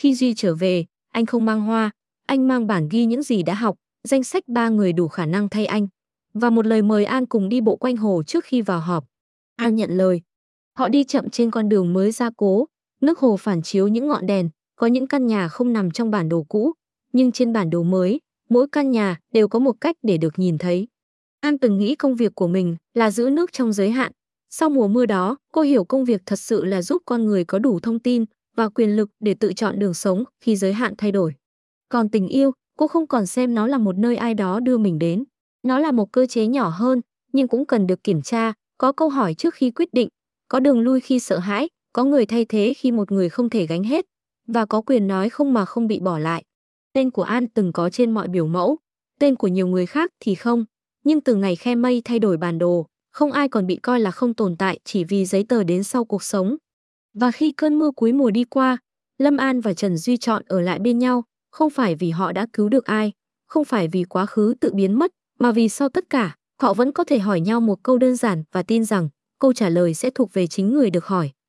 Khi Duy trở về, anh không mang hoa, anh mang bản ghi những gì đã học, danh sách 3 người đủ khả năng thay anh, và một lời mời An cùng đi bộ quanh hồ trước khi vào họp. An nhận lời. Họ đi chậm trên con đường mới gia cố, nước hồ phản chiếu những ngọn đèn, có những căn nhà không nằm trong bản đồ cũ, nhưng trên bản đồ mới, mỗi căn nhà đều có một cách để được nhìn thấy. An từng nghĩ công việc của mình là giữ nước trong giới hạn. Sau mùa mưa đó, cô hiểu công việc thật sự là giúp con người có đủ thông tin và quyền lực để tự chọn đường sống khi giới hạn thay đổi. Còn tình yêu, cô không còn xem nó là một nơi ai đó đưa mình đến. Nó là một cơ chế nhỏ hơn, nhưng cũng cần được kiểm tra, có câu hỏi trước khi quyết định, có đường lui khi sợ hãi, có người thay thế khi một người không thể gánh hết, và có quyền nói không mà không bị bỏ lại. Tên của An từng có trên mọi biểu mẫu, tên của nhiều người khác thì không. Nhưng từ ngày khe mây thay đổi bản đồ, không ai còn bị coi là không tồn tại chỉ vì giấy tờ đến sau cuộc sống. Và khi cơn mưa cuối mùa đi qua, Lâm An và Trần Duy chọn ở lại bên nhau, không phải vì họ đã cứu được ai, không phải vì quá khứ tự biến mất, mà vì sau tất cả, họ vẫn có thể hỏi nhau một câu đơn giản và tin rằng câu trả lời sẽ thuộc về chính người được hỏi.